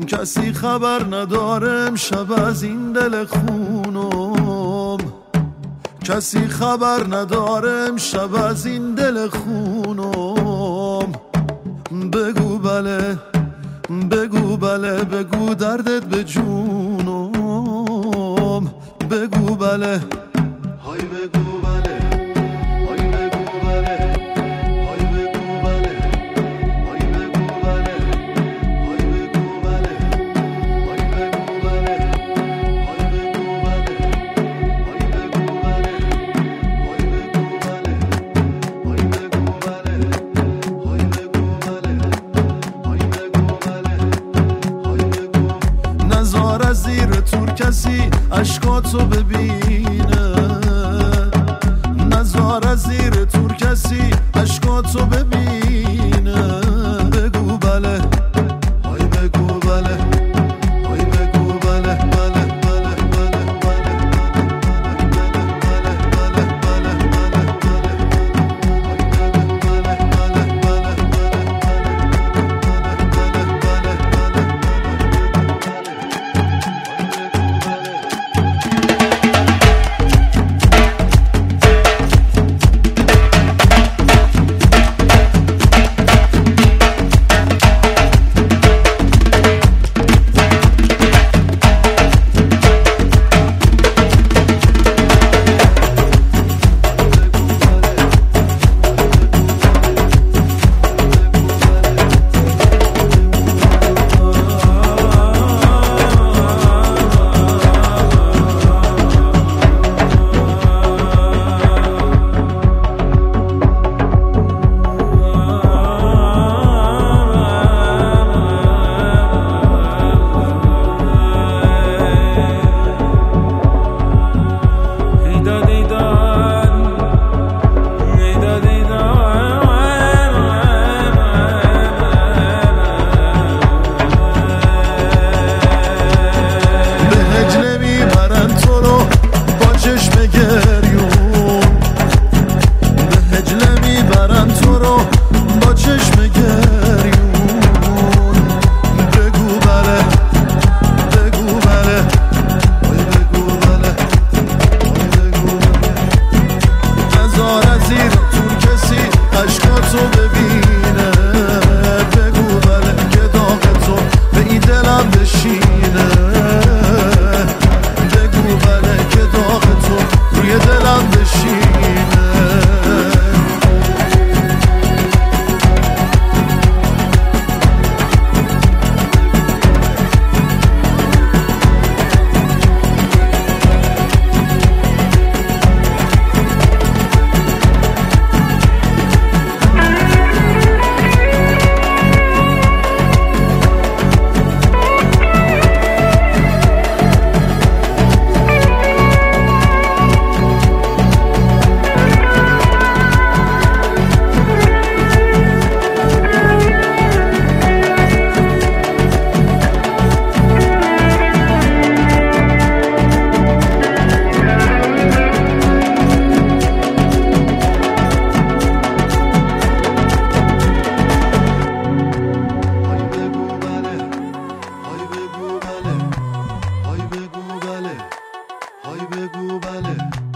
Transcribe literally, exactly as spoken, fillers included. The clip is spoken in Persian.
کسی خبر نداره امشب از این دل خونم، کسی خبر نداره امشب از این دل خونم. بگو بله بگو بله بگو دردت به جونم، بگو بله های بگو بله های بگو بله های بگو بله های بگو بله های بگو بله های بگو بله های بگو بله های بگو بله های بگو بله های بگو بله های بگو بله های بگو بله های بگو. نزار از زیر تور کسی اشکاتو ببینه، نزار از زیر تور کسی اشکاتو ببینه. بگو بله های بگو بله های بگو بله بله بله بله بله های بگو بله